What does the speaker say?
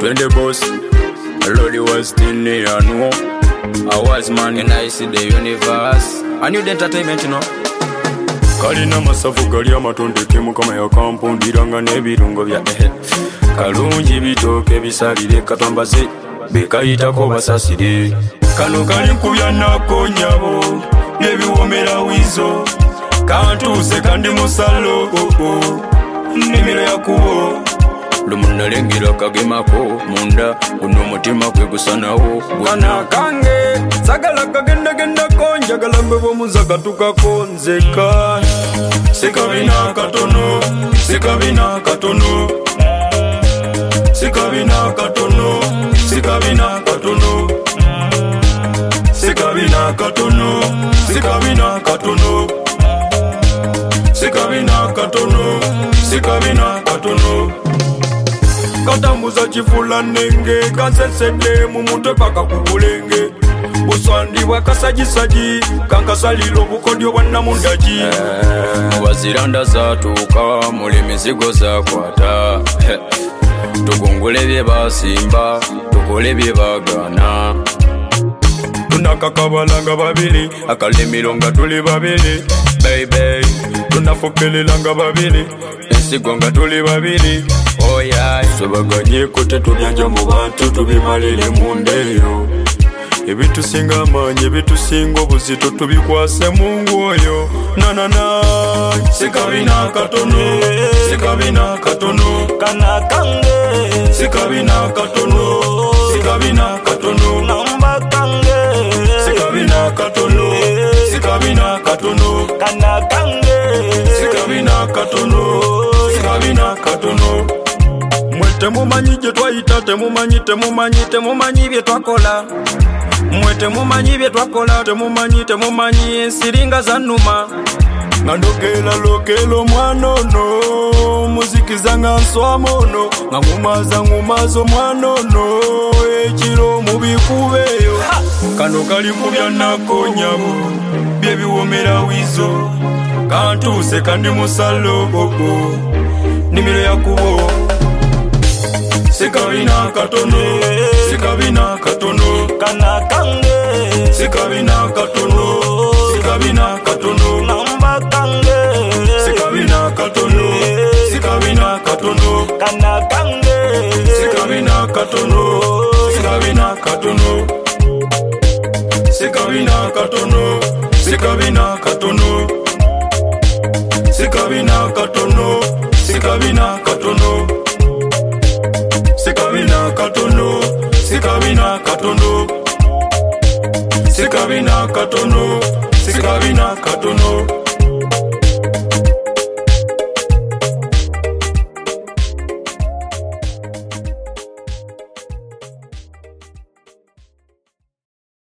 When the boss, Lord was still near, no. I was man and I see the universe. I knew the entertainment, you know. Kalina masafu gali amatondeke mukama ya kampundira n'ebirungo bya kalungi bitoke bisalire katombaze bekayitako basasire kano kali nkubya nakonyabo n'ebiwomera wizo kantuuse kandi musalo nimiro yakubo lumunalengera kagemako munda guno mutima kwe gusanawo kana kange sagala kagenda konjagala mbe bwomuzaga tukakonzeka sekabina katono sekabina katono sekabina katono sekabina katono sekabina katono sekabina katono sekabina katono sekabina katono katambuza chifula nenge kansesede mumutwe paka kubulenge buswandi bwakasajisaji kankasalilo bukodyo bwana mundaji waziranda zatuuka muli mizigo zakwata tugungule bye basimba tukole bye bagana tunakakabalanga babiri akalimiro nga tuli babiri baby tunafukelera nga babiri ensigo nga tuli babiri oya tubaganyeko tetubyanja mu bantu tubimalire mu ndeyo ebitusinga amaanyi ebitusinga obuzito tubikwase mungu oyo nanana sekabina katono sekabina katono kana kange sekabina katono sekabina katono namba kange sekabina katono sekabina katono kana kange sekabina katono sekabina katono mwete mumanyi je twayita temumanyi bye twakola mwete mumanyi bye twakola temumanyi ensiringa zanuma nga ndokela lokelo mwanono muzikiza nga nswamono nga ngumazo mwanono ekiro mubikubeyo kano kali kubya nakonyabo byebiwomera wizo kantuuse kandi musalo nimiro yakubo sekabina katono sekabina katono kana kange sekabina katono sekabina katono namba kange sekabina katono sekabina katono kana kange sekabina katono sekabina katono sekabina katono sekabina katono sekabina katono sekabina katono sekabina katono sekabina katono sekabina katono sekabina katono